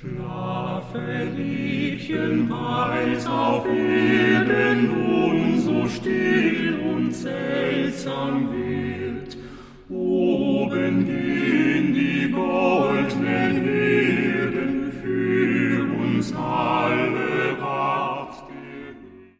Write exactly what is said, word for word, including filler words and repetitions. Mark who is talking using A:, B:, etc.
A: Schlafe, Liebchen, weil's auf Erden nun so still und seltsam wird.